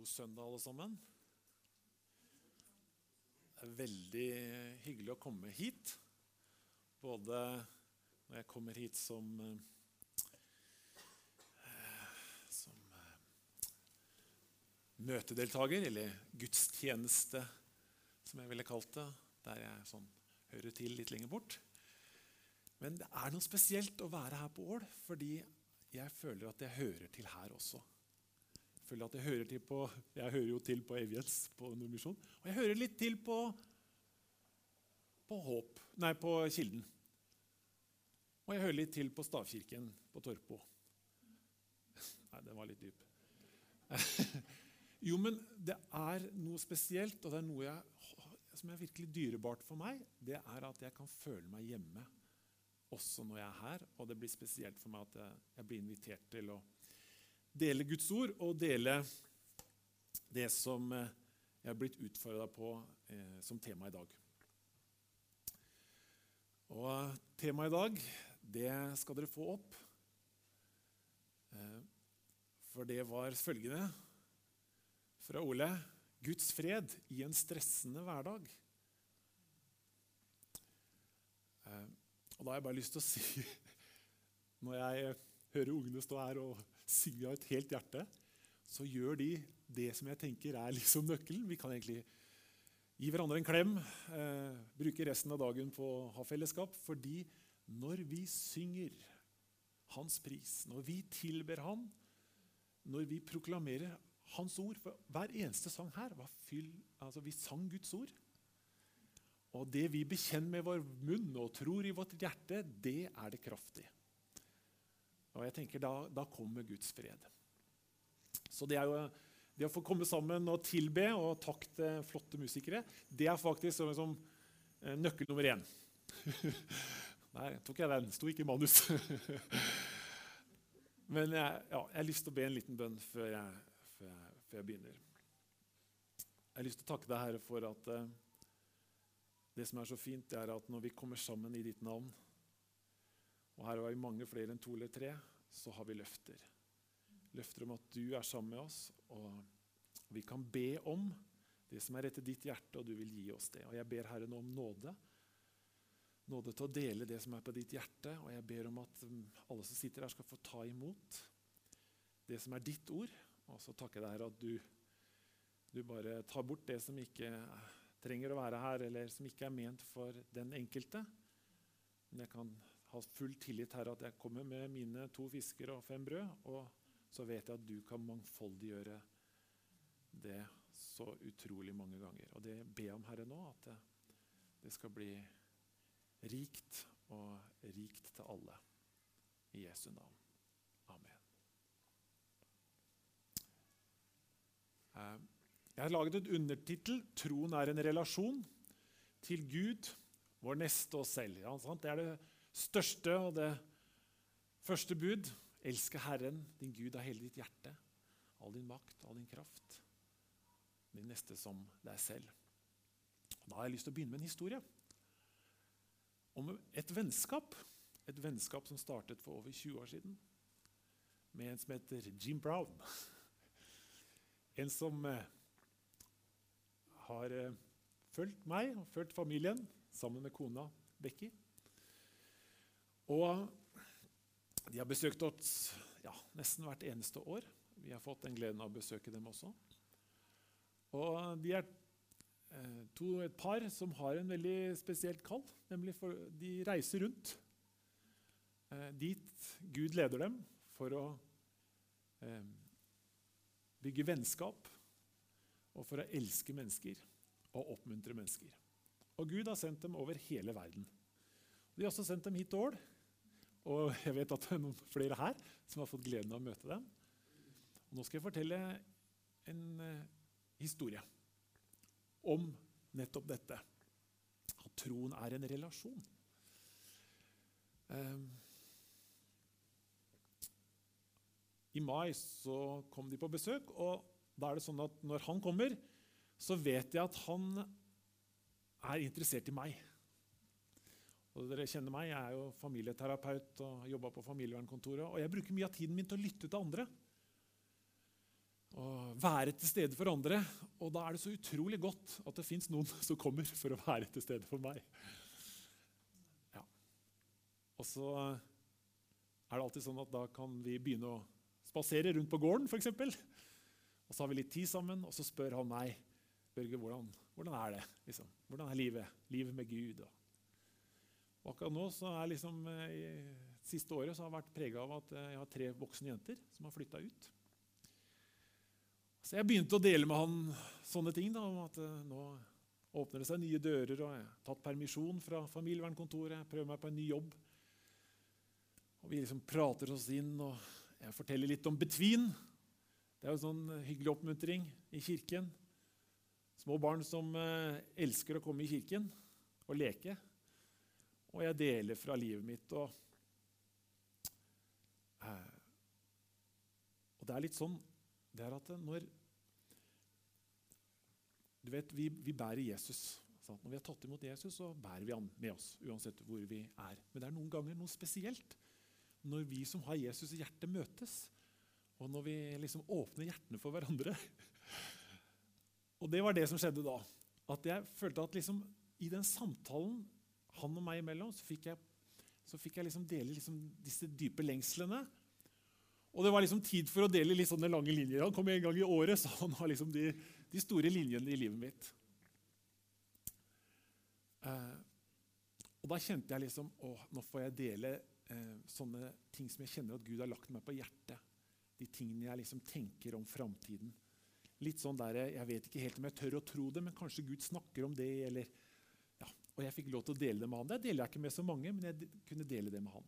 God søndag alle sammen. Det veldig hyggelig å komme hit. Både når jeg kommer hit som møtedeltager, eller gudstjeneste, som jeg ville kalt det, der jeg hører til litt lenger bort. Men det noe spesielt å være her på Ål, fordi jeg føler at jeg hører til her også. Jeg føler at jeg hører jo til på Evjens, på Nordmisjon, og jeg hører litt til på Kilden. Og jeg hører litt til på Stavkirken på Torpo. Nei, det var litt dyp. Jo, men det noe spesielt, og det noe som virkelig dyrebart for meg, det at jeg kan føle meg hjemme også når jeg her, og det blir spesielt for meg at jeg blir invitert til å dele Guds ord, og dele det som jeg har blitt utfordret på som tema i dag. Og temaet i dag, det skal dere få opp, for det var følgende fra Ole: Guds fred i en stressende hverdag. Og da har jeg bare lyst til å si, når jeg hører ungene stå her og synge av et helt hjerte, så gjør de det som jeg tenker liksom nøkkelen. Vi kan egentlig gi hverandre en klem, bruke resten av dagen på å ha fellesskap, fordi når vi synger hans pris, når vi tilber han, når vi proklamerer hans ord, for hver eneste sang her vi sang Guds ord, og det vi bekjenner med vår munn og tror i vårt hjerte, det det kraftig. Og jeg tenker, da kommer Guds fred. Så det jo det å få komme sammen og tilbe, og takk til flotte musikere, det faktisk som nøkkel nummer 1. Nei, tok jeg den, sto ikke i manus. Men jeg har lyst til å be en liten bønn før jeg begynner. Jeg har lyst til å takke deg, Herre, for at det som så fint, det at når vi kommer sammen i ditt navn, og her var vi mange flere enn 2 eller 3, så har vi løfter. Løfter om at du sammen med oss, og vi kan be om det som rett i ditt hjerte, og du vil gi oss det. Og jeg ber Herre nå om nåde. Nåde til å dele det som på ditt hjerte, og jeg ber om at alle som sitter her skal få ta imot det som ditt ord. Og så takker jeg deg, Herre, at du bare tar bort det som ikke trenger å være her, eller som ikke ment for den enkelte. Men jeg kan ha full tillit her at jeg kommer med mine 2 fisker og 5 brød, og så vet jeg at du kan mangfoldiggjøre det så utrolig mange ganger. Og det ber jeg om, Herre, nå, at det skal bli rikt og rikt til alle. I Jesu navn. Amen. Jeg har laget et undertitel: Troen en relasjon til Gud, vår neste og selv. Ja, sant? Det det største og det første bud. Elske Herren, din Gud, av hele ditt hjerte, all din makt, all din kraft, din neste som deg selv. Da har jeg lyst til å begynne med en historie om et vennskap som startet for over 20 år siden, med en som heter Jim Brown. En som har fulgt meg og fulgt familien sammen med kona Becky. Og de har besøkt oss nesten hvert eneste år. Vi har fått den gleden av å besøke dem også. Og de et par som har en veldig spesielt kall, nemlig for de reiser rundt dit Gud leder dem for å bygge vennskap og for å elske mennesker og oppmuntre mennesker. Og Gud har sendt dem over hele verden. De har også sendt dem hit til Ål, og jeg vet at det noen flere her som har fått gleden av å møte dem. Og nå skal jeg fortelle en historie om nettopp dette, at troen en relasjon. I mai så kom de på besøk, og da det sånn at når han kommer, så vet jeg at han interessert i meg. Og dere kjenner meg, jeg jo familieterapeut og jobber på familievernkontoret, og jeg bruker mye av tiden min til å lytte til andre. og være til stede for andre. Og da er det så utrolig godt at det finnes noen som kommer for å være til stede for meg. Ja. Og så er det alltid sånn at da kan vi begynne å spasere rundt på gården, for eksempel. Og så har vi litt tid sammen, og så spør han meg, Børge, hvordan er det? Liksom? Hvordan er livet? Livet med Gud? Og akkurat nå så er liksom, i siste året så har jeg vært preget av at jeg har 3 voksne jenter som har flyttet ut. Så jeg begynte å dele med han sånne ting, da, om at nå åpner det seg nye dører, og jeg har tatt permisjon fra familievernkontoret, jeg prøver meg på en ny jobb. Og vi liksom prater oss inn, og jeg forteller litt om betvin. Det er jo sånn hyggelig oppmuntring i kirken. Små barn som elsker å komme i kirken og leke. Og jeg deler fra livet mitt. Og det er litt sånn, det er at når du vet, vi bærer Jesus. Sant? Når vi har tatt imot Jesus, så bærer vi han med oss, uansett hvor vi er. Men det er noen ganger noe spesielt når vi som har Jesus i hjertet møtes, og når vi liksom åpner hjertene for hverandre. Og det var det som skjedde da. At jeg følte at liksom, i den samtalen han og meg imellom, så fikk jeg liksom dele liksom disse dype lengslene. Og det var liksom tid for å dele litt sånne lange linjer. Han kom en gang i året, så han har liksom de store linjene i livet mitt. Og da kjente jeg liksom, nå får jeg dele sånne ting som jeg kjenner at Gud har lagt meg på hjertet. De tingene jeg liksom tenker om fremtiden. Litt sånn der, jeg vet ikke helt om jeg tør å tro det, men kanskje Gud snakker om det, eller, ja. Og jeg fikk lov til å dele det med han. Det deler jeg ikke med så mange, men jeg kunne dele det med han.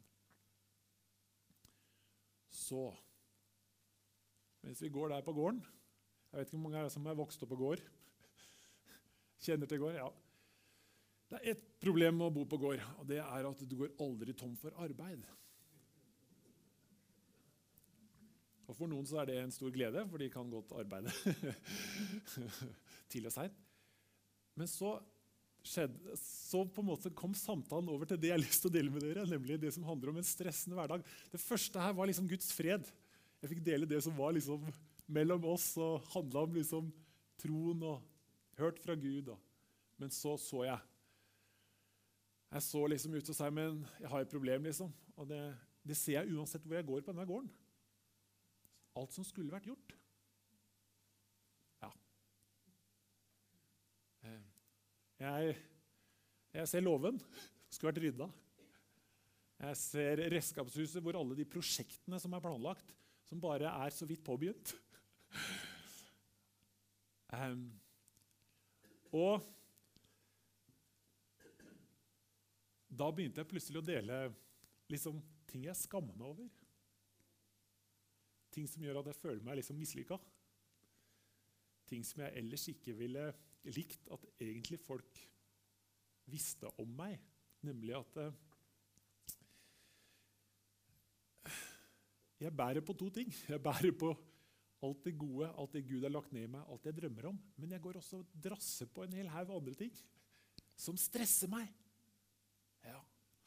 Så, mens vi går der på gården, jeg vet ikke hvor mange er som er vokst opp på gård, kjenner til gård, ja. Det er et problem med å bo på gård, og det er at du går aldri tom for arbeid. Og for noen så er det en stor glede, for de kan godt arbeide til og sent. Men så på en måte kom samtalen over til det jeg har lyst til å dele med dere, nemlig det som handler om en stressende hverdag. Det første her var liksom Guds fred. Jeg fikk dele det som var liksom mellom oss, og handlet om liksom troen og hørt fra Gud. Men så jeg. Jeg så liksom ut og sa, men jeg har et problem liksom. Og det ser jeg uansett hvor jeg går på denne gården. Alt som skulle vært gjort. Ja. Jeg ser låven, skulle vært rydda. Jeg ser redskapshuset hvor alle de prosjektene som er planlagt, som bare er så vidt påbegynt. Og da begynte jeg plutselig å dele liksom, ting jeg skammer meg over. Ting som gjør at jeg føler meg liksom mislykket. Ting som jeg ellers ikke ville likt at egentlig folk visste om meg. Nemlig at jeg bærer på 2 ting. Jeg bærer på alt det gode, alt det Gud har lagt ned i meg, alt jeg drømmer om. Men jeg går også og drasser på en hel haug andre ting som stresser meg. Ja.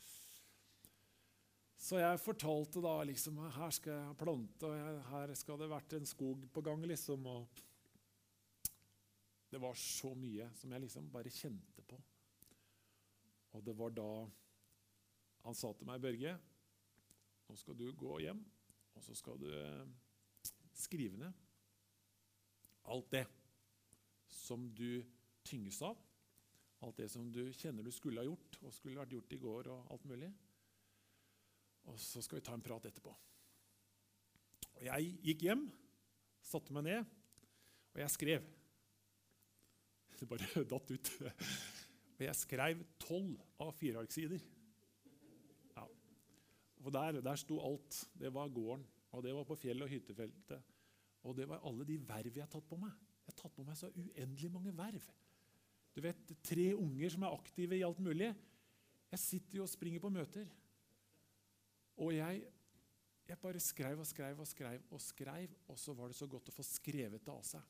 Så jeg fortalte da liksom, her skal jeg plante, og her skal det vært en skog på gang liksom, og det var så mye som jeg liksom bare kjente på. Og det var da han sa til meg, Børge, nå skal du gå hjem, og så skal du skrive ned alt det som du tynges av, alt det som du kjenner du skulle ha gjort, og skulle vært gjort i går og alt mulig. Og så skal vi ta en prat etterpå. Og jeg gikk hjem, satte meg ned, og jeg skrev. Det bare datt ut. Og jeg skrev 12 av 4-arksider. Ja. Og der sto alt. Det var gården, og det var på fjell og hyttefeltet. Og det var alle de verv jeg har tatt på meg. Jeg har tatt på meg så uendelig mange verv. Du vet, 3 unger som er aktive i alt mulig. Jeg sitter jo og springer på møter. Og jeg bare skrev, og så var det så godt å få skrevet det av seg.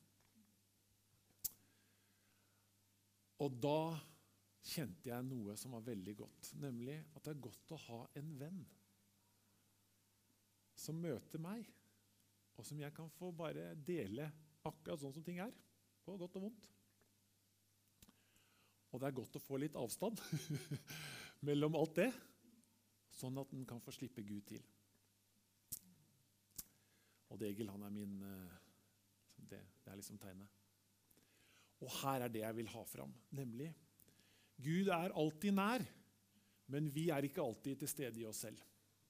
Og da kjente jeg noe som var veldig godt, nemlig at det er godt å ha en venn som møter meg og som jeg kan få bare dele akkurat sånn som ting er, på godt og vondt. Og det er godt å få litt avstand mellom alt det, sånn at den kan få slippe Gud til. Og Egil, han er min, det er liksom tegnet. Og her er det jeg vil ha fram, nemlig, Gud er alltid nær, men vi er ikke alltid til stede i oss selv.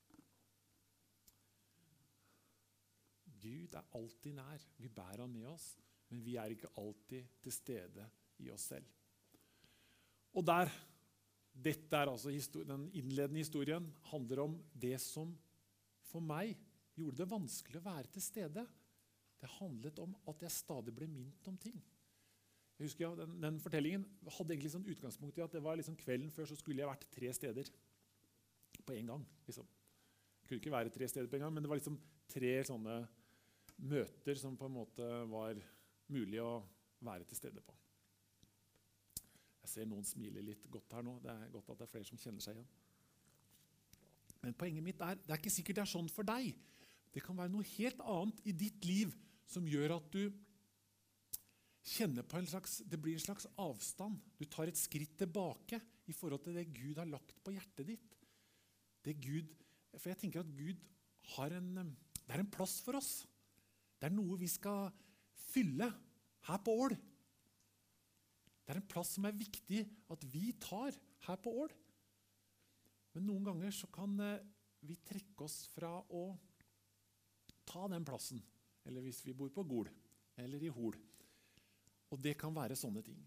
Gud er alltid nær, vi bærer han med oss, men vi er ikke alltid til stede i oss selv. Og dette er altså den innledende historien, handler om det som for meg gjorde det vanskelig å være til stede. Det handlet om at jeg stadig ble minnet om ting. Jeg husker den fortellingen hadde egentlig sånn utgangspunkt i at det var liksom kvelden før så skulle jeg vært 3 steder på en gang. Liksom. Det kunne ikke være 3 steder på en gang, men det var liksom 3 sånne møter som på en måte var mulig å være til stede på. Jeg ser noen smiler litt godt her nå. Det er godt at det er flere som kjenner seg igjen. Men poenget mitt er, det er ikke sikkert det er sånn for deg. Det kan være noe helt annet i ditt liv som gjør at du kjenner på det blir en slags avstand. Du tar et skritt tilbake i forhold til det Gud har lagt på hjertet ditt. For jeg tenker at Gud det er en plass for oss. Det er noe vi skal fylle her på Ål. Det er en plass som er viktig at vi tar her på Ål. Men noen ganger så kan vi trekke oss fra å ta den plassen. Eller hvis vi bor på Gol, eller i Hol. Og det kan være sånne ting.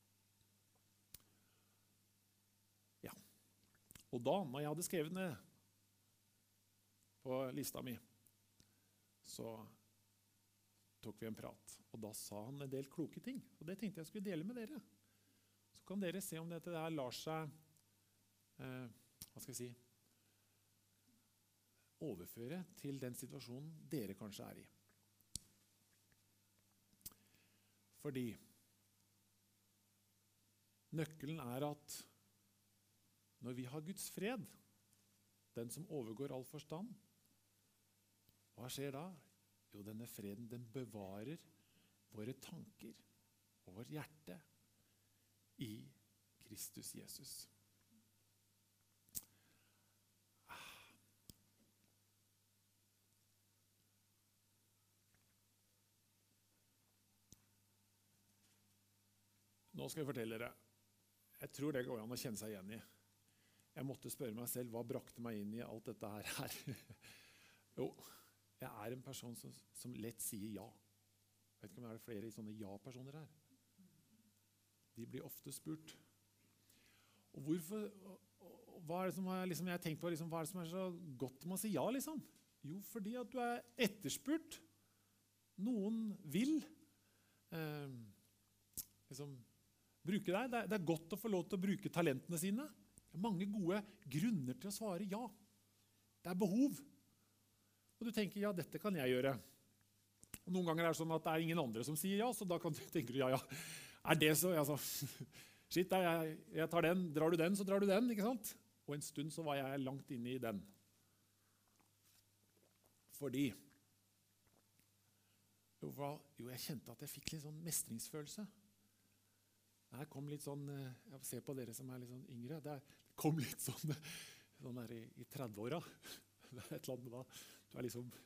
Ja. Og da, når jeg hadde skrevet ned på lista mi, så tok vi en prat. Og da sa han en del kloke ting. Og det tenkte jeg skulle dele med dere. Så kan dere se om dette der lar seg, hva skal jeg si, overføre til den situasjonen dere kanskje er i. Fordi nøkkelen er at når vi har Guds fred, den som overgår all forstand, hva skjer da? Jo, denne freden, den bevarer våre tanker og vårt hjerte i Kristus Jesus. Nå skal jeg fortelle dere. Jeg tror det går an å kjenne seg igjen i. Jeg måtte spørre meg selv, hva brakte meg inn i alt dette her? Jo, jeg er en person som lett sier ja. Jeg vet ikke om det er flere sånne ja-personer her. De blir ofte spurt. Og hvorfor, hva er det som jeg har tenkt på, hva er det som er så godt med å si ja, liksom? Jo, fordi at du er etterspurt. Noen vil bruke deg. Det er godt å få lov til å bruke talentene sine. Det er mange gode grunner til å svare ja. Det er behov. Og du tenker, ja, dette kan jeg gjøre. Og noen ganger er det sånn at det er ingen andre som sier ja, så da tenker du, ja. Er det så? Altså, shit, jeg tar den. Drar du den, så drar du den, ikke sant? Og en stund så var jeg langt inne i den. Fordi jeg kjente at jeg fikk litt sånn mestringsfølelse. Det kom litt sånn, jeg ser på dere som er litt sånn yngre, det kom litt sånn der i 30-åra. Det er et eller annet da. Du er liksom...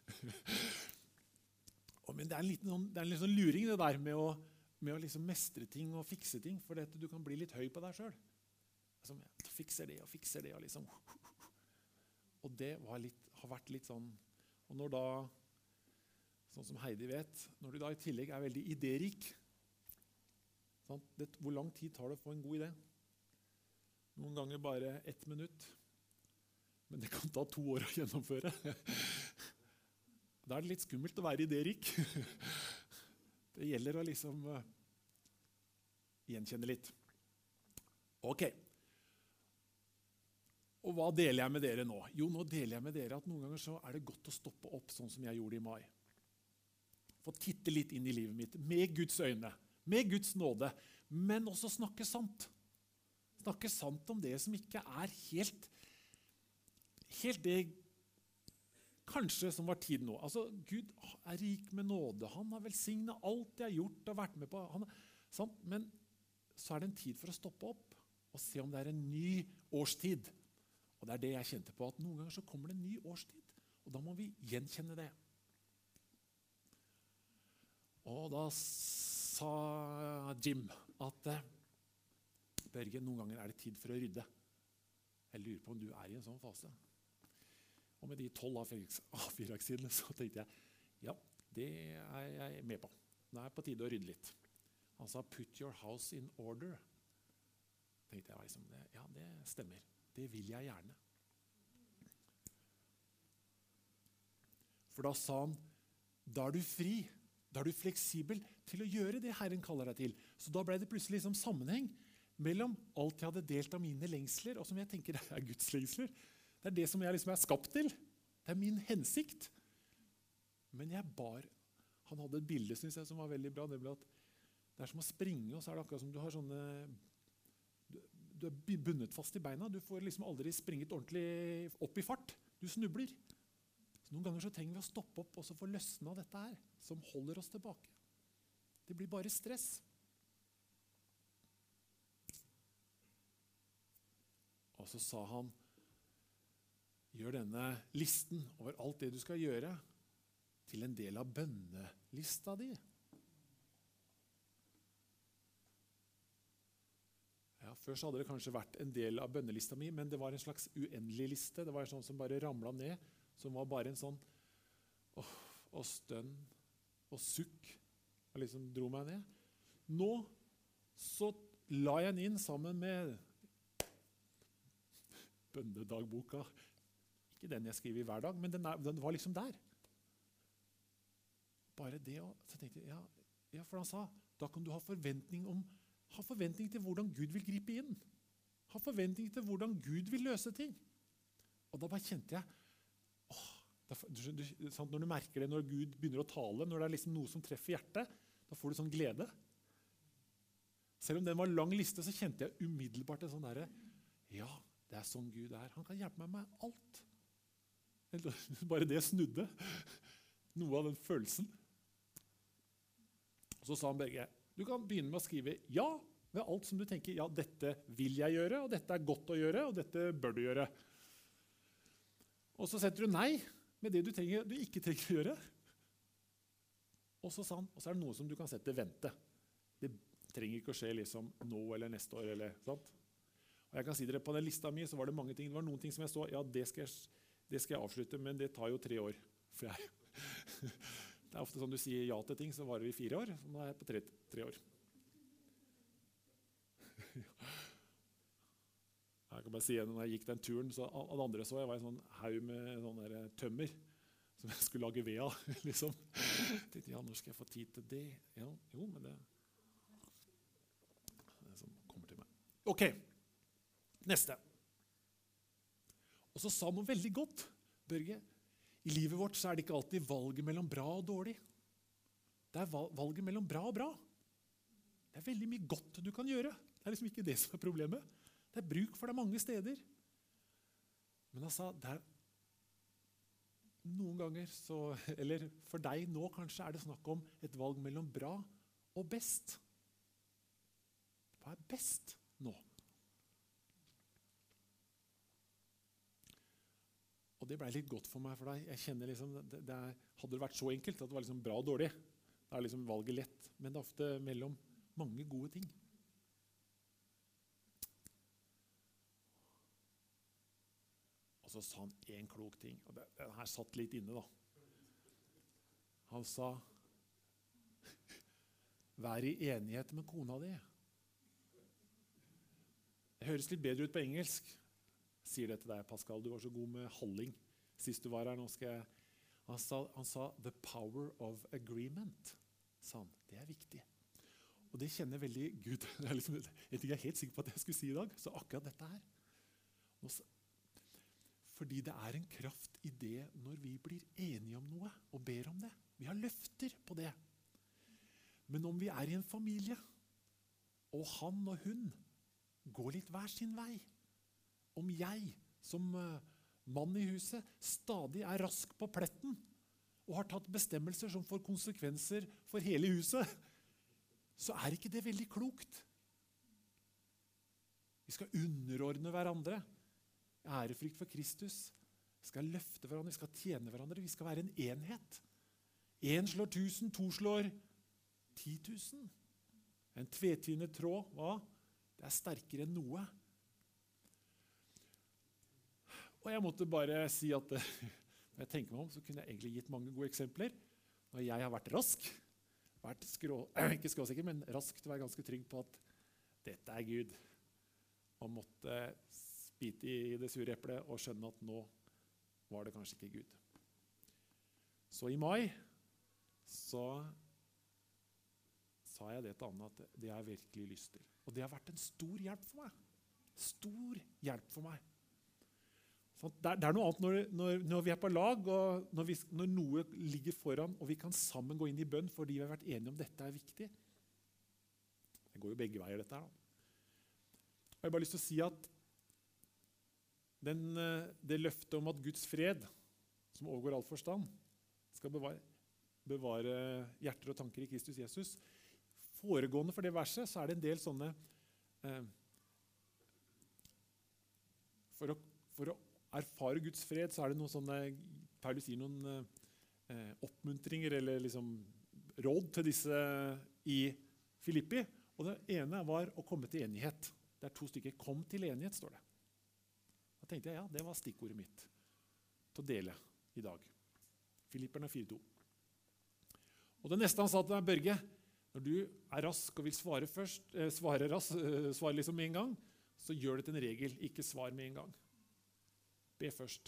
Men det er en liten sånn luring det der med å liksom mestre ting og fikse ting, for du kan bli litt høy på deg selv. Jeg fikser det og fikser det. Og liksom. Og det har vært litt sånn, og når da, sånn som Heidi vet, når du da i tillegg er veldig idérik, hvor lang tid tar det å få en god idé? Noen ganger bare 1 minutt. Men det kan ta 2 år å gjennomføre. Da er det litt skummelt å være idérik. Det gjelder å liksom gjenkjenne litt. Ok. Og hva deler jeg med dere nå? Jo, nå deler jeg med dere at noen ganger så er det godt å stoppe opp sånn som jeg gjorde i mai. Få titte litt inn i livet mitt med Guds øyne. Med Guds nåde, men også snakke sant. Snakke sant om det som ikke er helt det kanskje som var tid nå. Altså, Gud er rik med nåde. Han har velsignet alt jeg har gjort og vært med på. Sant? Men så er det en tid for å stoppe opp og se om det er en ny årstid. Og det er det jeg kjente på, at noen ganger så kommer det en ny årstid. Og da må vi gjenkjenne det. Og da sa Jim at Børge, noen ganger er det tid for å rydde. Jeg lurer på om du er i en sånn fase. Og med de 12 A4-sidene så tenkte jeg, ja, det er jeg med på. Nå er det på tide å rydde litt. Han sa, put your house in order. Tenkte jeg liksom, ja, det stemmer. Det vil jeg gjerne. For da sa han, da er du fri, da er du fleksibel til å gjøre det Herren kaller deg til. Så da ble det plutselig liksom sammenheng mellom alt jeg hadde delt av mine lengsler, og som jeg tenker er Guds lengsler. Det er det som jeg liksom er skapt til. Det er min hensikt. Men jeg bar. Han hadde et bilde, synes jeg, som var veldig bra. Det ble at det er som å springe, og så er det akkurat som du har sånne... Du er bundet fast i beina. Du får liksom aldri springet ordentlig opp i fart. Du snubler. Så noen ganger så trenger vi å stoppe opp og så få løsne av dette her, som holder oss tilbake. Det blir bare stress. Og så sa han, gjør denne listen over alt det du skal gjøre til en del av bønnelista di. Ja, før så hadde det kanskje vært en del av bønnelista mi, men det var en slags uendelig liste. Det var en sånn som bare ramlet ned, som var bare en sånn og stønn og sukk, og liksom dro meg ned. Nå så la jeg den inn sammen med bønnedagboka. Ikke den jeg skriver hver dag, men den var liksom der. Bare det, og så tenkte jeg, ja, for han sa, da kan du ha forventning til hvordan Gud vil gripe inn. Ha forventning til hvordan Gud vil løse ting. Og da bare kjente jeg, når du merker det når Gud begynner å tale, når det er liksom noe som treffer hjertet, da får du sånn glede. Selv om den var en lang liste, så kjente jeg umiddelbart en sånn der, ja, det er sånn Gud er. Han kan hjelpe meg med alt. Bare det snudde. Noe av den følelsen. Og så sa han Børge, du kan begynne med å skrive ja ved alt som du tenker, ja, dette vil jeg gjøre, og dette er godt å gjøre, og dette bør du gjøre. Og så setter du nei med det du ikke trenger å gjøre. Og så sa han, og så er det noe som du kan sette vente. Det trenger ikke å skje liksom nå eller neste år, eller sant? Og jeg kan si dere, på den lista mi så var det mange ting. Det var noen ting som jeg så, ja, det skal jeg avslutte, men det tar jo 3 år. For det er ofte sånn du sier ja til ting, så varer det i 4 år. Så nå er jeg på 3 år. Jeg kan bare si igjen, når jeg gikk den turen, så alle andre så jeg var en sånn haug med sånne der tømmer, som jeg skulle lage ved av, liksom. Jeg tenkte, ja, når skal jeg få tid til det? Ja, jo, men det som kommer til meg. Ok. Neste. Og så sa han noe veldig godt, Børge. I livet vårt så er det ikke alltid valget mellom bra og dårlig. Det er valget mellom bra og bra. Det er veldig mye godt du kan gjøre. Det er liksom ikke det som er problemet. Det er bruk for det mange steder. Men han sa, noen ganger så, eller for deg nå kanskje er det snakk om et valg mellom bra og best. Hva er best nå? Og det ble litt godt for meg, for jeg kjenner liksom, hadde det vært så enkelt at det var liksom bra og dårlig, da er liksom valget lett, men det er ofte mellom mange gode ting. Og så sa han en klok ting, og den her satt litt inne da. Han sa, vær i enighet med kona di. Det høres litt bedre ut på engelsk. Sier det til deg, Pascal, du var så god med halling sist du var her. Nå skal jeg... Han sa, the power of agreement, sa han. Det er viktig. Og det kjenner veldig Gud. Det er liksom, jeg er helt sikker på at jeg skulle si i dag, så akkurat dette her. Fordi det er en kraft i det når vi blir enige om noe og ber om det. Vi har løfter på det. Men om vi er i en familie, og han og hun går litt hver sin vei, om jeg som mann i huset stadig rask på pletten og har tatt bestemmelser som får konsekvenser for hele huset, så ikke det veldig klokt. Vi skal underordne hverandre. Ærefrykt for Kristus. Vi skal løfte hverandre, vi skal tjene hverandre, vi skal være en enhet. 1 slår 1000, 2 slår 10 000. En tvetvinnet tråd, hva? Det sterkere enn noe. Og jeg måtte bare si at når jeg tenker meg om, så kunne jeg egentlig gitt mange gode eksempler. Når jeg har vært rask, ikke skråsikker, men rask til å være ganske trygg på at dette Gud, og måtte spite i det sure eplet og skjønne at nå var det kanskje ikke Gud. Så i mai så sa jeg det til Anna at det har jeg virkelig lyst til. Og det har vært en stor hjelp for meg. Stor hjelp for meg. Det noe annet når vi på lag, og når noe ligger foran, og vi kan sammen gå inn i bønn fordi vi har vært enige om dette viktig. Det går jo begge veier, dette her. Jeg har bare lyst til å si at det løftet om at Guds fred, som overgår all forstand, skal bevare hjerter og tanker i Kristus Jesus. Foregående for det verset, så det en del sånne for å erfare Guds fred, så det noen sånne, Paulus sier noen oppmuntringer eller liksom råd til disse i Filippi. Og det ene var å komme til enighet. Det 2 stykker. Kom til enighet, står det. Da tenkte jeg, ja, det var stikkordet mitt til å dele i dag. Filipperne 4:2. Og det neste han sa til meg, Børge, når du rask og vil svare liksom med en gang, så gjør det til en regel, ikke svar med en gang. Be først.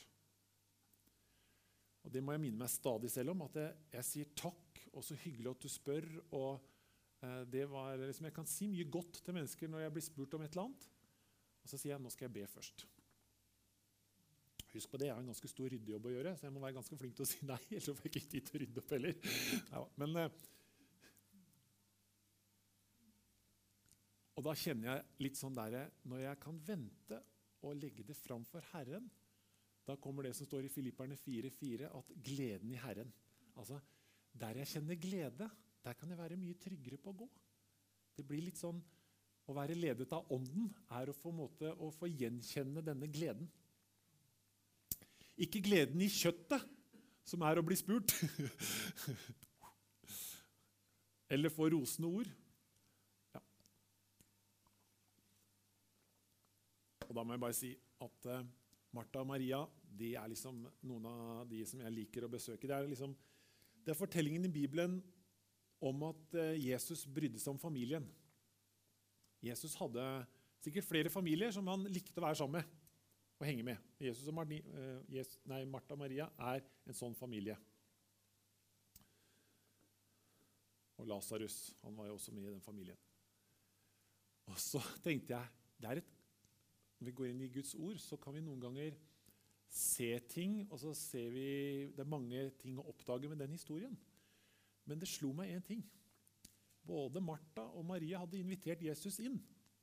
Og det må jeg minne meg stadig selv om, at jeg sier takk, og så hyggelig at du spør, og det var liksom, jeg kan si mye godt til mennesker når jeg blir spurt om et eller annet, og så sier jeg, nå skal jeg be først. Husk på det, jeg har en ganske stor ryddejobb å gjøre, så jeg må være ganske flink til å si nei, ellers får jeg ikke tid til å rydde opp heller. Ja, men, og da kjenner jeg litt sånn der, når jeg kan vente og legge det fram for Herren, da kommer det som står i Filipperne 4:4, at gleden i Herren. Altså, der jeg kjenner glede, der kan jeg være mye tryggere på å gå. Det blir litt sånn, å være ledet av ånden å få gjenkjenne denne gleden. Ikke gleden i kjøttet, som å bli spurt. Eller få rosende ord. Ja. Og da må jeg bare si at Martha og Maria, de liksom noen av de som jeg liker å besøke. Det fortellingen i Bibelen om at Jesus brydde seg om familien. Jesus hadde sikkert flere familier som han likte å være sammen med og henge med. Jesus og Martha og Maria en sånn familie. Og Lazarus, han var jo også med i den familien. Og så tenkte jeg, når vi går inn i Guds ord, så kan vi noen ganger se ting, og så ser vi, det mange ting å oppdage med den historien. Men det slo meg en ting. Både Martha og Maria hadde invitert Jesus inn.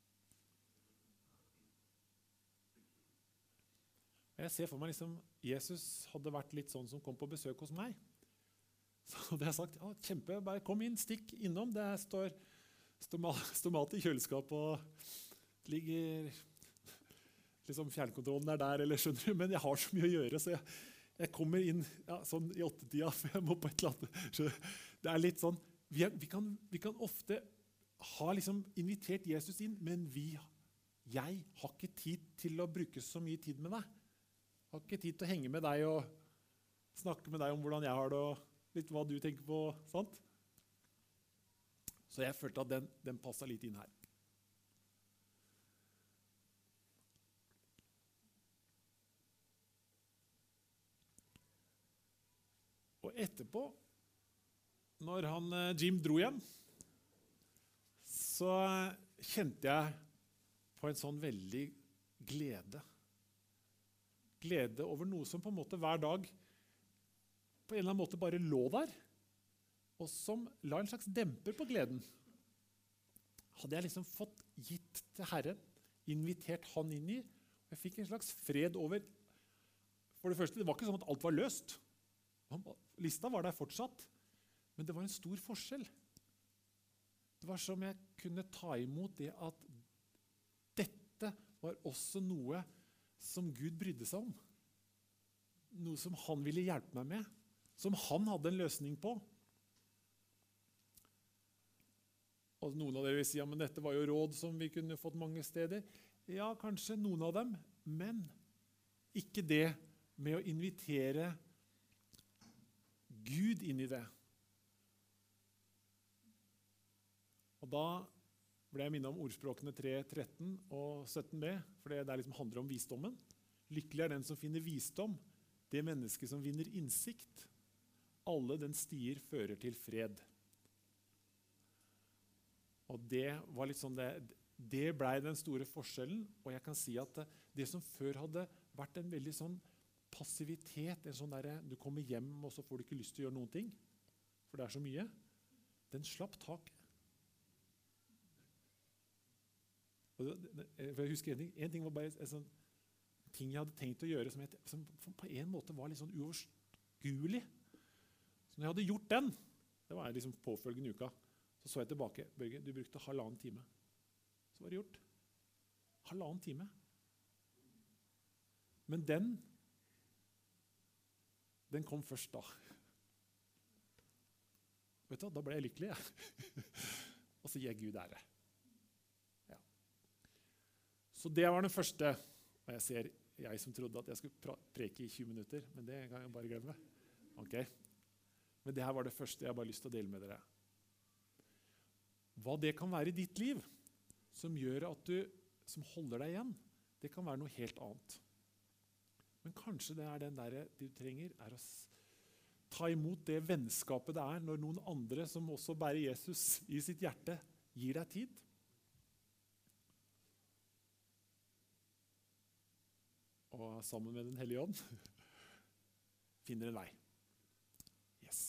Jeg ser for meg Jesus hadde vært litt sånn som kom på besøk hos meg. Så hadde jeg sagt, ja, kjempe, bare kom inn, stikk innom. Det står mat i kjøleskap, og ligger fjernkontrollen der, eller skjønner du, men jeg har så mye å gjøre, så jeg kommer inn sånn i 8-tida, for jeg må på et eller annet. Så det litt sånn, vi kan ofte ha invitert Jesus inn, men jeg har ikke tid til å bruke så mye tid med deg. Jeg har ikke tid til å henge med deg og snakke med deg om hvordan jeg har det, og litt hva du tenker på, sant? Så jeg følte at den passet litt inn her. Og etterpå, når Jim dro hjem, så kjente jeg på en sånn veldig glede. Glede over noe som på en måte hver dag på en eller annen måte bare lå der, og som la en slags demper på gleden. Hadde jeg fått gitt til Herren, invitert han inn i, og jeg fikk en slags fred over For det første, det var ikke sånn at alt var løst. Lista var der fortsatt, men det var en stor forskjell. Det var som jeg kunne ta imot det at dette var også noe som Gud brydde seg om. Noe som han ville hjelpe meg med, som han hadde en løsning på. Og noen av dere vil si, ja, men dette var jo råd som vi kunne fått mange steder. Ja, kanskje noen av dem, men ikke det med å invitere Gud inn i det. Og da ble jeg minnet om ordspråkene 3:13 og 17b, for det der liksom handler om visdommen. Lykkelig er den som finner visdom, det menneske som vinner innsikt. Alle den stier fører til fred. Og det var litt sånn det ble den store forskjellen, og jeg kan si at det som før hadde vært en veldig sånn passivitet, en sånn der, du kommer hjem og så får du ikke lyst til å gjøre noen ting, for det er så mye, den slapp taket. Jeg husker en ting var bare en sånn ting jeg hadde tenkt å gjøre som på en måte var litt sånn uoverskuelig. Så når jeg hadde gjort den, det var liksom påfølgende uka, så jeg tilbake. Børge, du brukte 1,5 time. Så var det gjort. 1,5 time. Men den kom først da. Vet du, da ble jeg lykkelig. Og så gir jeg Gud ære. Ja. Så det var den første. Og jeg ser jeg som trodde at jeg skulle preke i 20 minutter, men det kan jeg bare glemme. Ok. Men det her var det første jeg bare har lyst til å dele med dere. Hva det kan være i ditt liv som gjør at som holder deg igjen, det kan være noe helt annet. Men kanskje det er den der du trenger, er å ta imot det vennskapet det er når noen andre som også bærer Jesus i sitt hjerte, gir deg tid. Og sammen med Den hellige ånd finner en vei. Yes.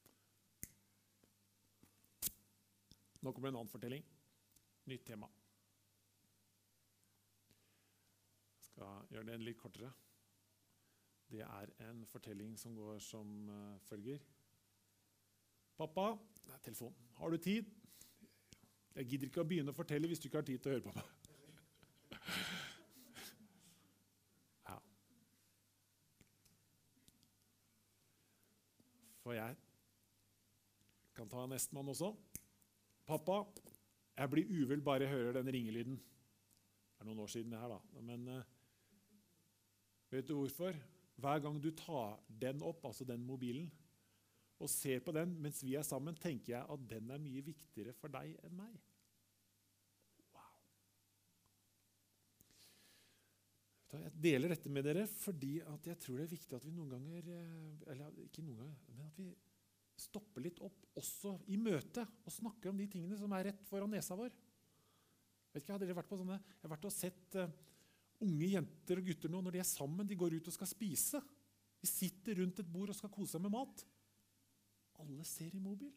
Nå kommer en annen fortelling. Nytt tema. Jeg skal gjøre det litt kortere. Det er en fortelling som går som følger. Pappa, det er telefon. Har du tid? Jeg gidder ikke å begynne å fortelle hvis du ikke har tid til å høre på meg. Ja. For jeg kan ta nestemann også. Pappa, jeg blir uvel bare jeg hører den ringelyden. Det er noen år siden det her da. Men vet du hvorfor? Hver gang du tar den opp, altså den mobilen, og ser på den mens vi er sammen, tenker jeg at den er mye viktigere for deg enn meg. Wow. Jeg deler dette med dere fordi at jeg tror det er viktig at vi noen ganger, eller ikke noen ganger, men at vi stopper litt opp også i møte og snakker om de tingene som er rett foran nesa vår. Vet ikke, har dere vært på sånne, jeg har vært og sett unge jenter og gutter nå, når de er sammen, de går ut og skal spise. De sitter rundt et bord og skal kose seg med mat. Alle ser i mobil.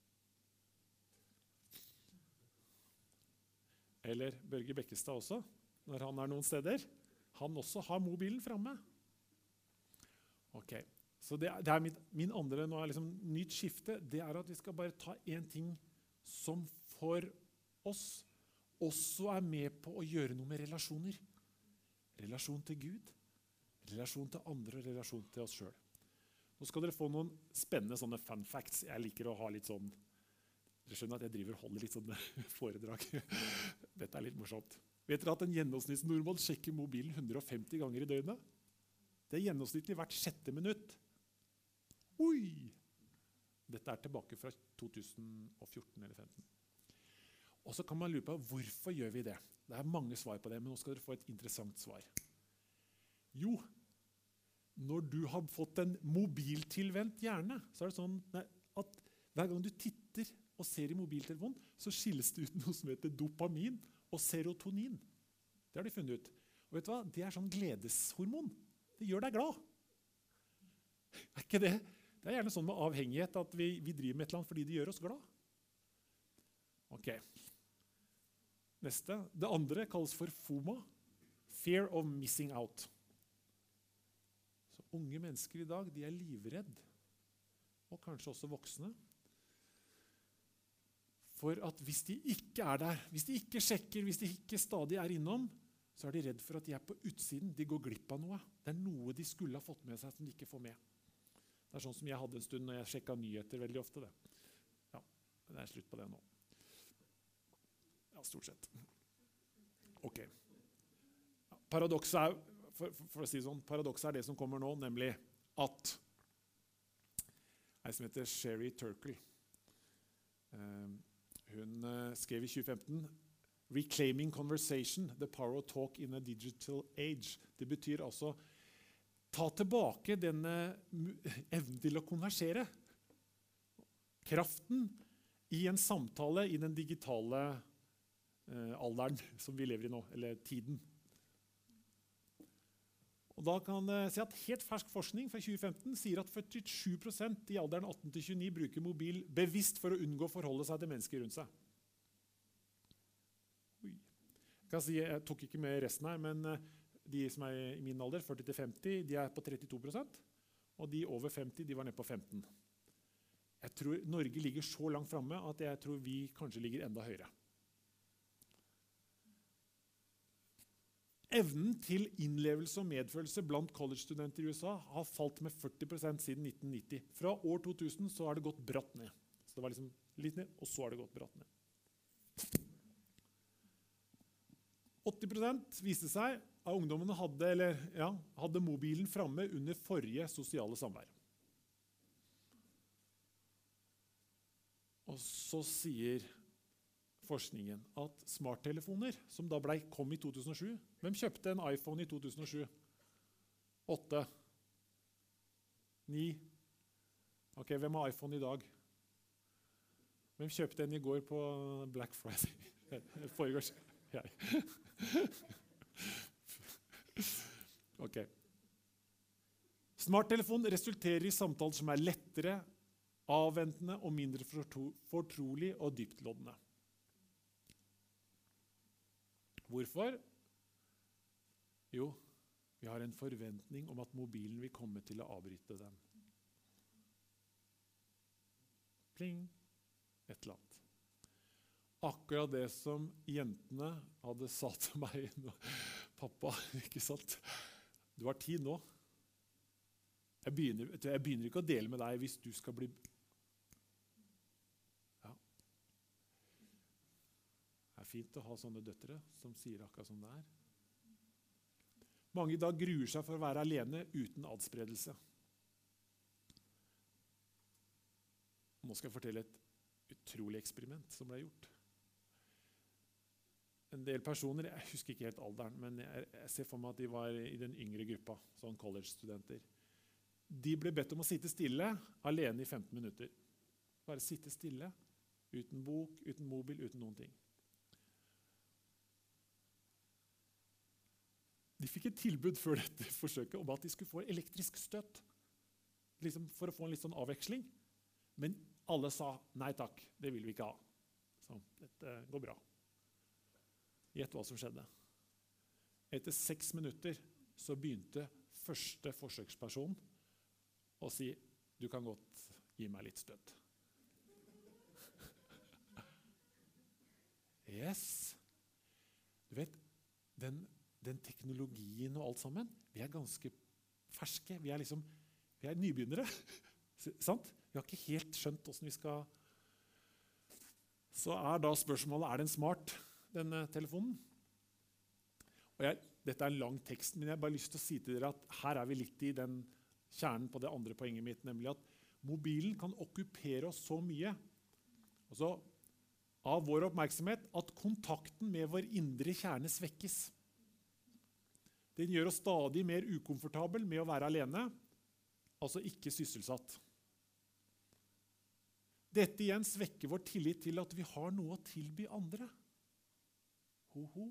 Eller Børge Bekkestad også, når han er noen steder. Han også har mobilen fremme. Ok. Så det er min andre nå er liksom nytt skifte, det er at vi skal bare ta en ting som for oss også er med på å gjøre noe med relasjoner. Relasjon til Gud, relasjon til andre og relasjon til oss selv. Nå skal dere få noen spennende sånne fun facts. Jeg liker å ha litt sånn, dere skjønner at jeg driver og holder litt sånne foredrag. Dette er litt morsomt. Vet dere at en gjennomsnittsnordmann sjekker mobilen 150 ganger i døgnet? Det er gjennomsnittlig hvert 6. minutt. Oi! Dette er tilbake fra 2014 eller 2015. Og så kan man lure på, hvorfor gjør vi det? Det er mange svar på det, men nå skal dere få et interessant svar. Jo, når du har fått en mobiltilvendt hjerne, så er det sånn at hver gang du titter og ser i mobiltelefonen, så skilles det ut noe som heter dopamin og serotonin. Det har de funnet ut. Og vet du hva? Det er sånn gledeshormon. Det gjør deg glad. Er ikke det? Det er gjerne sånn med avhengighet at vi driver med et eller annet fordi det gjør oss glad. Ok. Neste. Det andre kalles for FOMO. Fear of missing out. Så unge mennesker i dag, de livredd, og kanskje også voksne, for at hvis de ikke der, hvis de ikke sjekker, hvis de ikke stadig innom, så de redd for at de på utsiden, de går glipp av noe. Det noe de skulle ha fått med seg som de ikke får med. Det sånn som jeg hadde en stund når jeg sjekket nyheter veldig ofte. Det. Ja, det slutt på det nå. Ja, stort sett. Ok. Ja, paradokset for å si det sånn, paradokset det som kommer nå, nemlig at en som heter Sherry Turkle, hun skrev i 2015 «Reclaiming conversation, the power of talk in a digital age». Det betyr altså ta tilbake denne evnen til å konversere. Kraften i en samtale i den digitale alderen som vi lever i nå, eller tiden. Og da kan jeg si at helt fersk forskning fra 2015 sier at 47% i alderen 18-29 bruker mobil bevisst for å unngå å forholde seg til mennesker rundt seg. Jeg kan si, jeg tok ikke med resten her, men de som i min alder, 40-50, de på 32%, og de over 50, de var nede på 15%. Jeg tror Norge ligger så langt fremme at jeg tror vi kanskje ligger enda høyere. Evnen til innlevelse og medfølelse blant college-studenter i USA har falt med 40% siden 1990. Fra år 2000 så har det gått bratt ned. Så det var liksom litt ned, og så har det gått bratt ned. 80% viste seg av ungdommene hadde mobilen framme under forrige sosiale samvær. Og så sier forskningen at smarttelefoner, som da kom i 2007, hvem kjøpte en iPhone i 2007? 8? 9? Ok, hvem har iPhone i dag? Hvem kjøpte en i går på Black Friday? Foregårs? Jeg. Ok. Smarttelefon resulterer i samtaler som lettere, avventende og mindre fortrolig og dyptloddende. Hvorfor? Jo, vi har en forventning om at mobilen vil komme til å avbryte den. Pling, et eller annet. Akkurat det som jentene hadde sagt til meg, pappa, ikke sant? Du har tid nå. Jeg begynner ikke å dele med deg hvis du skal bli... Det fint å ha sånne døtre som sier akkurat som det Mange i dag gruer seg for å være alene uten adspredelse. Nå skal jeg fortelle et utrolig eksperiment som ble gjort. En del personer, jeg husker ikke helt alderen, men jeg ser for meg at de var i den yngre gruppa, sånn college-studenter. De ble bedt om å sitte stille, alene i 15 minutter. Bare sitte stille, uten bok, uten mobil, uten noen ting. De fikk et tilbud før dette forsøket om at de skulle få elektrisk støt, liksom for å få en litt sånn avveksling. Men alle sa, nei takk, det vil vi ikke ha. Så dette går bra. Gjett hva som skjedde. Etter 6 minutter så begynte første forsøksperson å si, du kan godt gi meg litt støt. Yes. Du vet, den teknologien og alt sammen, vi ganske ferske. Vi er nybegynnere. Sant? Vi har ikke helt skjønt hvordan vi skal... Så da spørsmålet, den smart, denne telefonen? Og dette en lang tekst, men jeg har bare lyst til å si til dere at her vi litt i den kjernen på det andre poenget mitt, nemlig at mobilen kan okkupere oss så mye, altså, av vår oppmerksomhet, at kontakten med vår indre kjerne svekkes. Den gjør oss stadig mer ukomfortabel med å være alene, altså ikke sysselsatt. Dette igjen svekker vår tillit til at vi har noe å tilby andre. Ho-ho.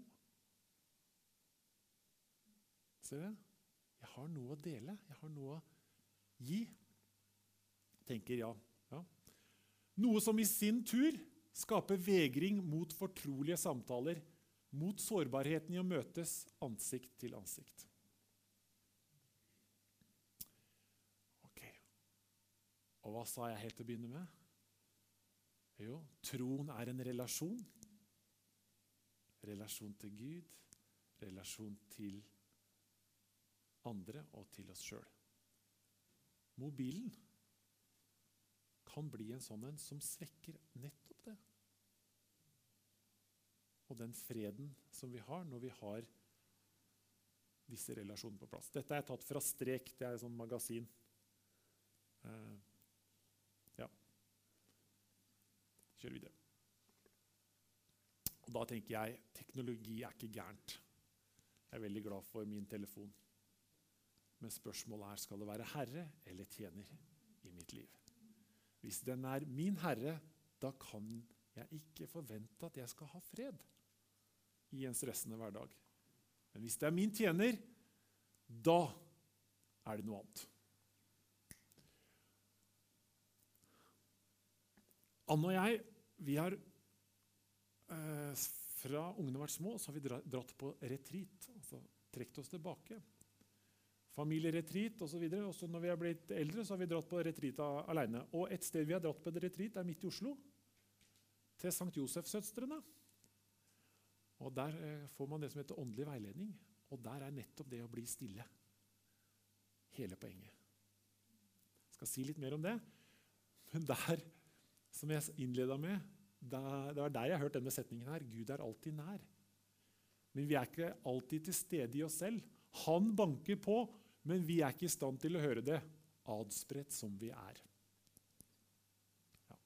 Ser du? Jeg har noe å dele, jeg har noe å gi. Tenker ja. Noe som i sin tur skaper vegring mot fortrolige samtaler, mot sårbarheten i å møtes ansikt til ansikt. Og hva sa jeg helt til å begynne med? Jo, troen er en relasjon. Relasjon til Gud, relasjon til andre og til oss selv. Mobilen kan bli en sånn en som svekker nettopp det. Og den freden som vi har når vi har disse relasjonene på plass. Dette er tatt fra Strek, det er et sånt magasin. Ja. Kjør videre. Og da tenker jeg, teknologi er ikke gærent. Jeg er veldig glad for min telefon. Men spørsmålet er, skal det være herre eller tjener i mitt liv? Hvis den er min herre, da kan jeg ikke forvente at jeg skal ha fred i en stressende hverdag. Men hvis det er min tjener, da er det noe annet. Anne og jeg, vi har fra ungene vært små, så har vi dratt på retreat, altså trekt oss tilbake. Familieretreat og så videre, og så når vi har blitt eldre, så har vi dratt på retreat alene. Og et sted vi har dratt på et retreat er midt i Oslo, til Sankt Josef-søstrene. Og der får man det som heter åndelig veiledning, og der er nettopp det å bli stille. Hele poenget. Jeg skal si litt mer om det, men der, som jeg innledet med, det var der jeg hørte denne setningen her, Gud er alltid nær. Men vi er ikke alltid til stede i oss selv. Han banker på, men vi er ikke i stand til å høre det, adspredt som vi er. Ja.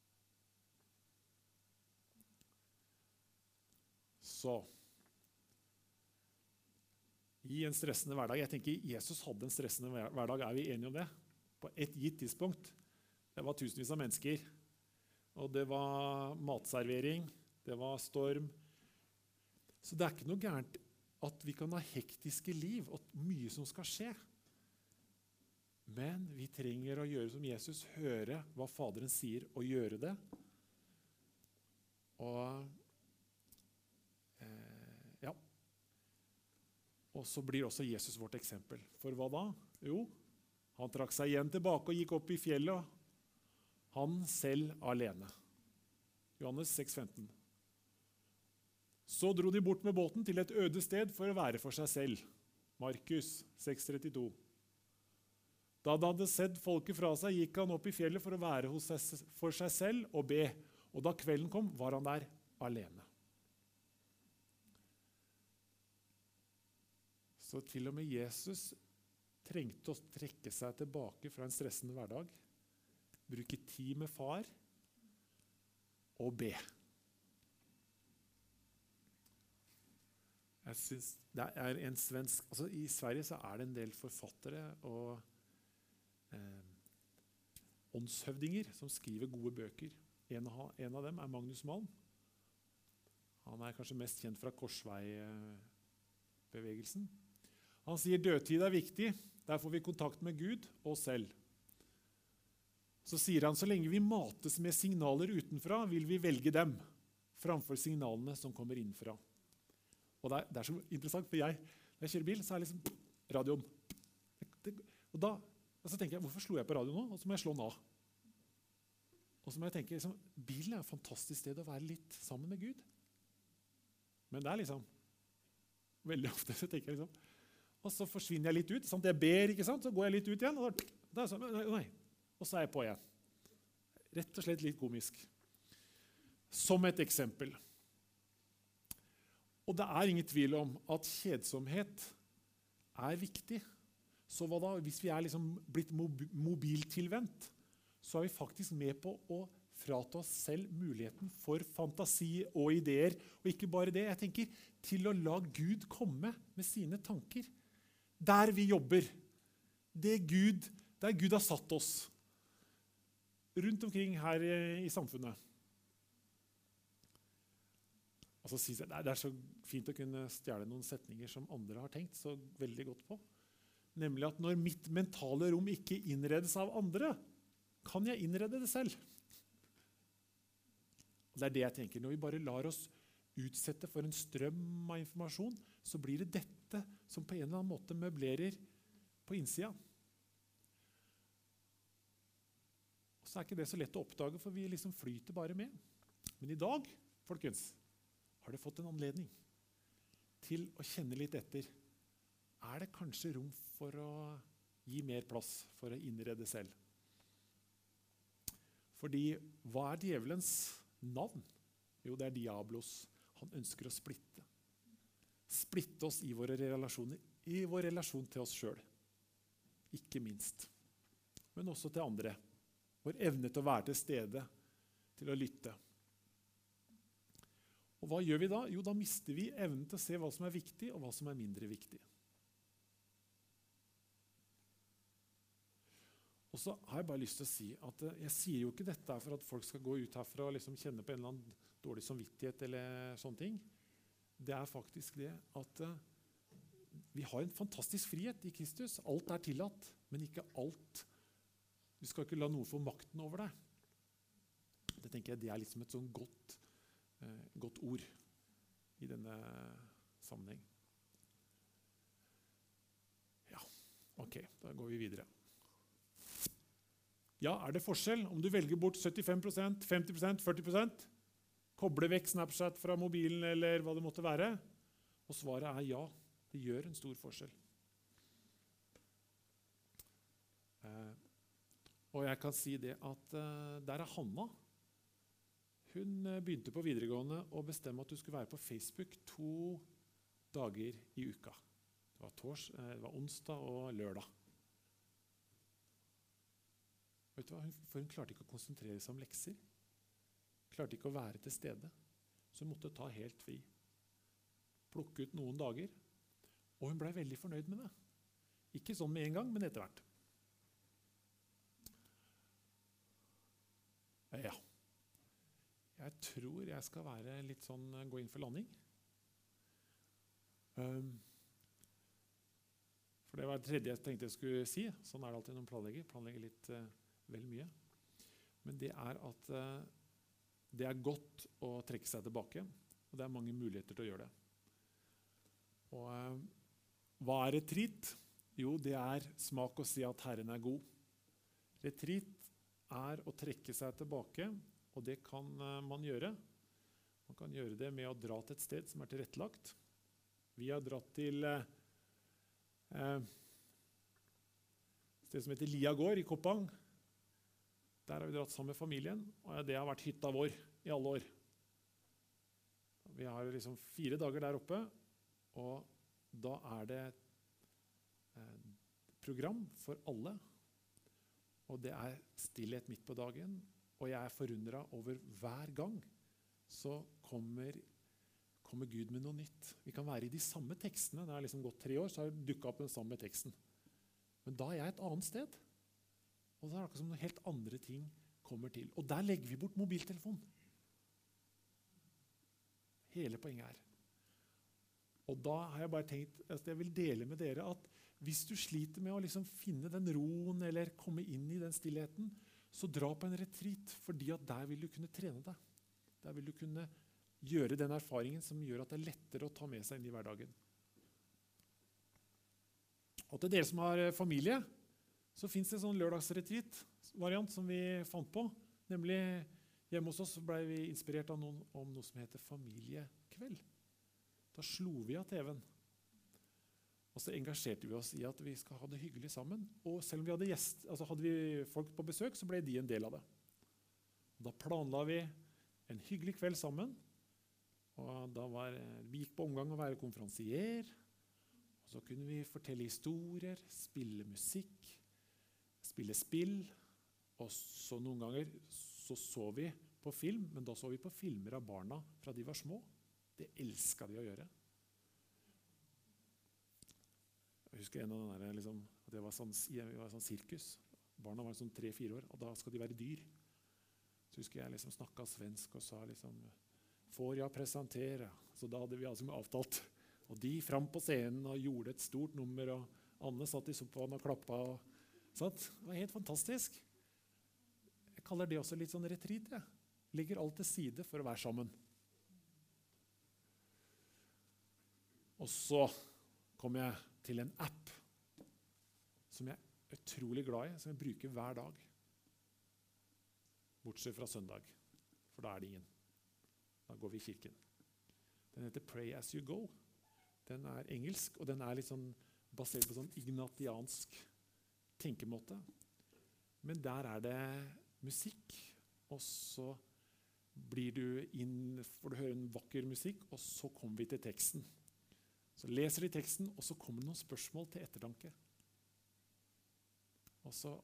Så, i en stressende hverdag, jeg tenker Jesus hadde en stressende hverdag, er vi enige om det? På et gitt tidspunkt. Det var tusenvis av mennesker, og det var matservering, det var storm. Så det er ikke noe gærent at vi kan ha hektiske liv og mye som skal skje. Men vi trenger å gjøre som Jesus, høre hva Faderen sier, og gjøre det. Og ja. Og så blir også Jesus vårt eksempel. For hva da? Jo, han trakk seg igjen tilbake og gikk opp i fjellet. Han selv alene. Johannes 6,15. Så dro de bort med båten til et øde sted for å være for seg selv. Markus 6,32. Da han hadde sett folket fra seg, gikk han opp i fjellet for å være for seg selv og be. Og da kvelden kom, var han der alene. Så til og med Jesus trengte å trekke seg tilbake fra en stressende hverdag, bruke tid med far og be. Jeg synes det er en svensk, altså i Sverige så er det en del forfattere og åndshøvdinger som skriver gode bøker. En av dem er Magnus Malm. Han er kanskje mest kjent fra korsveibevegelsen. Han sier dødtid er viktig, der får vi kontakt med Gud og oss selv. Så sier han, så lenge vi mates med signaler utenfra, vil vi velge dem, framfor signalene som kommer innenfra. Og det er så interessant, for når jeg kjører bil, så er liksom radioen. Og så tenker jeg, hvorfor slo jeg på radioen nå? Og så må jeg slå den av. Og så må jeg tenke, liksom, bilen er et fantastisk sted å være litt sammen med Gud. Men det er liksom, veldig ofte så tenker jeg liksom, og så forsvinner jeg litt ut, sant? Jeg ber, ikke sant? Så går jeg litt ut igjen, og da er så, nei. Og så er jeg på igjen. Rett og slett litt komisk. Som et eksempel. Og det er ingen tvil om at kjedsomhet er viktig. Så hva da? Hvis vi er liksom blitt mobiltilvendt, så er vi faktisk med på å frata oss selv muligheten for fantasi og ideer. Og ikke bare det, jeg tenker til å la Gud komme med sine tanker. Der vi jobber. Der Gud har satt oss. Rundt omkring her i samfunnet. Og så synes jeg, det er så fint å kunne stjele noen setninger som andre har tenkt så veldig godt på. Nemlig at når mitt mentale rom ikke innredes av andre, kan jeg innrede det selv. Og det er det jeg tenker. Når vi bare lar oss utsette for en strøm av informasjon, så blir det dette som på en eller annen måte møblerer på innsida. så er ikke det så lett å oppdage, for vi liksom flyter bare med. Men i dag, folkens, har det fått en anledning til å kjenne litt etter. Er det kanskje rom for å gi mer plass for å innrede selv? Fordi, hva er djevelens navn? Jo, det er Diablos. Han ønsker å splitte. Splitte oss i våre relasjoner, i vår relasjon til oss selv. Ikke minst. Men også til andre. Vår evne til å være til stede, til å lytte. Og hva gjør vi da? Jo, da mister vi evnen til å se hva som er viktig, og hva som er mindre viktig. Og så har jeg bare lyst til å si at jeg sier jo ikke dette for at folk skal gå ut herfra og liksom kjenne på en eller annen dårlig samvittighet eller sånne ting. Det er faktisk det at vi har en fantastisk frihet i Kristus. Alt er tillatt, men ikke alt. Du skal ikke la noe få makten over deg. Det tenker jeg det er liksom et sånn godt ord i denne sammenheng. Ja, ok, da går vi videre. Ja, er det forskjell om du velger bort 75%, 50%, 40%? Koble vekk Snapchat fra mobilen eller hva det måtte være? Og svaret er ja, det gjør en stor forskjell. Og jeg kan si det at der er Hanna. Hun begynte på videregående og bestemte at du skulle være på Facebook 2 dager i uka. Det var onsdag og lørdag. Vet du hva? For hun klarte ikke å konsentrere seg om lekser. Klarte ikke å være til stede. Så hun måtte ta helt fri. Plukke ut noen dager. Og hun ble veldig fornøyd med det. Ikke sånn med en gang, men etter hvert. Ja. Jeg tror jeg skal være litt sånn, gå inn for landing. For det var det tredje jeg tenkte jeg skulle si. Sånn er det alltid når man planlegger. Planlegger litt vel mye. Men det er at det er godt å trekke seg tilbake, og det er mange muligheter til å gjøre det. Og hva er retreat? Jo, det er smak å si at Herren er god. Retreat er å trekke seg tilbake, og det kan man gjøre. Man kan gjøre det med å dra til et sted som er tilrettelagt. Vi har dratt til et sted som heter Lia gård i Koppang. Der har vi dratt sammen med familien, og det har vært hytta vår i alle år. Vi har liksom 4 dager der oppe, og da er det program for alle. Og det er stillhet midt på dagen, og jeg er forundret over hver gang så kommer Gud med noe nytt. Vi kan være i de samme tekstene. Det har liksom gått 3 år, så har jeg dukket opp den samme teksten. Men da er jeg et annet sted. Og så er det akkurat som noen helt andre ting kommer til. Og der legger vi bort mobiltelefonen. Hele poenget her. Og da har jeg bare tenkt at jeg vil dele med dere at hvis du sliter med å liksom finne den roen eller komme inn i den stillheten, så dra på en retreat, fordi at der vil du kunne trene deg. Der vil du kunne gjøre den erfaringen som gjør at det er lettere å ta med seg inn i hverdagen. Og til dere som har familie, så finnes det en sånn lørdagsretreat-variant som vi fant på. Nemlig hjemme hos oss ble vi inspirert av om noe som heter familiekveld. Da slo vi av TV-en. Og så engasjerte vi oss i at vi skal ha det hyggelig sammen. Og selv om vi hadde hadde vi folk på besøk, så ble de en del av det. Og da planla vi en hyggelig kveld sammen. Og vi gikk på omgang å være konferansier. Og så kunne vi fortelle historier, spille musikk, spille spill, og så noen ganger så vi på film, men da så vi på filmer av barna fra de var små. Det elsket de å gjøre. Jeg husker en av den der, liksom, at det var sånn sirkus. Barna var sånn 3-4 år, og da skal de være dyr. Så husker jeg liksom snakket svensk og sa liksom, får jeg presentere? Så da hadde vi altså avtalt. Og de fram på scenen og gjorde et stort nummer, og Anne satt i sofaen og klappet, og sant? Det var helt fantastisk. Jeg kaller det også litt sånn retreat. Ja. Legger alt til side for å være sammen. Og så kom jeg til en app som jeg er utrolig glad i, som jeg bruker hver dag. bortsett fra søndag, for da er det ingen. Da går vi i kirken. Den heter Pray As You Go. Den er engelsk, og den er litt sånn basert på sånn ignatiansk tenkemåte. Men der er det musikk, og så får du høre en vakker musikk, og så kommer vi til teksten. Så leser de teksten, og så kommer det noen spørsmål til ettertanke. Og så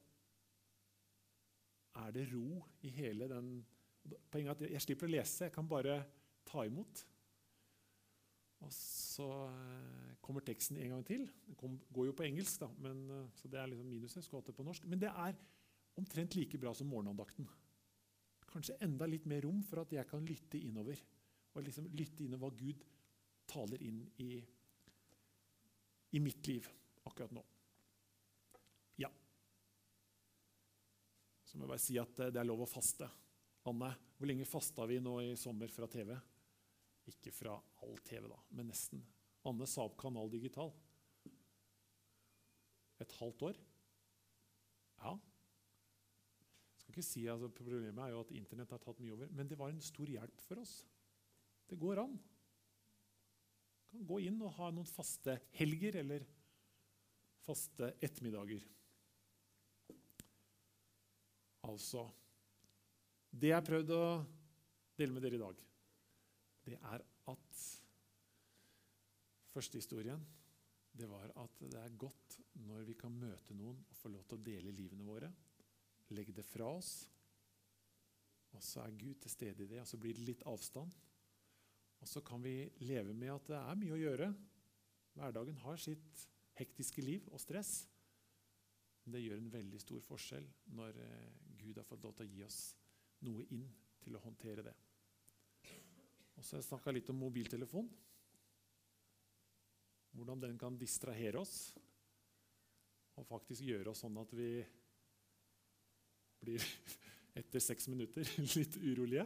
er det ro i hele den. Poenget er at jeg slipper å lese, jeg kan bare ta imot. Og så kommer teksten en gang til. Den går jo på engelsk, da, så det er liksom minuset, skal ha det på norsk. Men det er omtrent like bra som morgenandakten. Kanskje enda litt mer rom for at jeg kan lytte innover. Og liksom lytte innover hva Gud taler inn i mitt liv akkurat nå. Ja. Så må jeg bare si at det er lov å faste. Anne, hvor lenge fastet vi nå i sommer fra TV? Ikke fra all TV da, men nesten. Anne sa opp Kanal Digital. Et halvt år. Ja. Jeg skal ikke si, problemet er jo at internett har tatt mye over, men det var en stor hjelp for oss. Det går an. Du kan gå inn og ha noen faste helger eller faste ettermiddager. Altså, det jeg prøvde å dele med dere i dag, det er at første historien, det var at det er godt når vi kan møte noen og få lov til å dele livene våre, legge det fra oss, og så er Gud til stede i det, og så blir det litt avstand. Og så kan vi leve med at det er mye å gjøre. Hverdagen har sitt hektiske liv og stress. Men det gjør en veldig stor forskjell når Gud har fått lov til å gi oss noe inn til å håndtere det. Og så har jeg snakket litt om mobiltelefon. Hvordan den kan distrahere oss og faktisk gjøre oss sånn at vi blir etter 6 minutter litt urolige.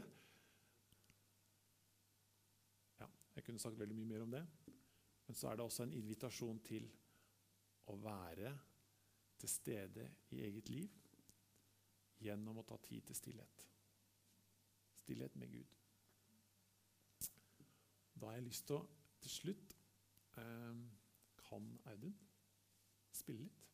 Ja, jeg kunne sagt veldig mye mer om det. Men så er det også en invitasjon til å være til stede i eget liv gjennom å ta tid til stillhet. Stillhet med Gud. Da har jeg lyst til å til slutt kan Audun spille litt?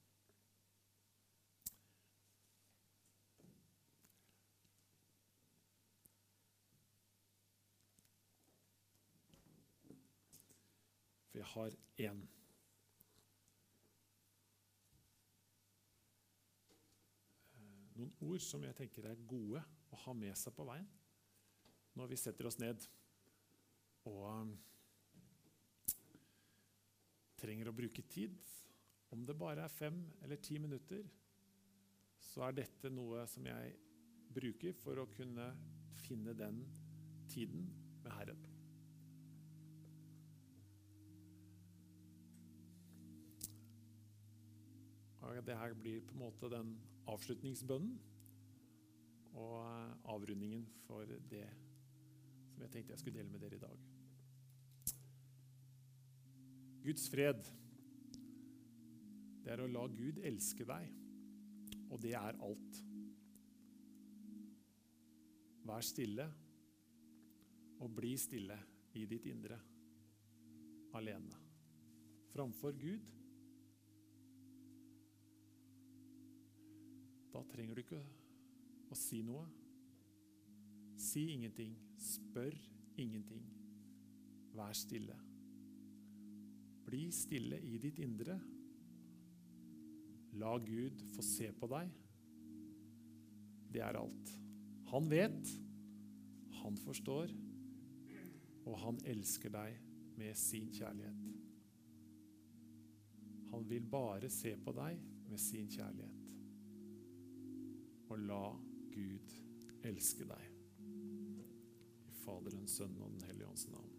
For jeg har noen ord som jeg tenker er gode å ha med seg på veien når vi setter oss ned og trenger å bruke tid. Om det bare er 5 eller 10 minutter, så er dette noe som jeg bruker for å kunne finne den tiden med Herren. Og det her blir på en måte den avslutningsbønnen og avrundingen for det som jeg tenkte jeg skulle dele med dere i dag. Guds fred, det er å la Gud elske deg, og det er alt. Vær stille, og bli stille i ditt indre, alene. Framfor Gud, da trenger du ikke å si noe. Si ingenting, spør ingenting. Vær stille. Bli stille i ditt indre. La Gud få se på deg. Det er alt. Han vet, han forstår, og han elsker deg med sin kjærlighet. Han vil bare se på deg med sin kjærlighet. Og la Gud elske deg. I Faderens, Sønnen og Den hellige ånds navn.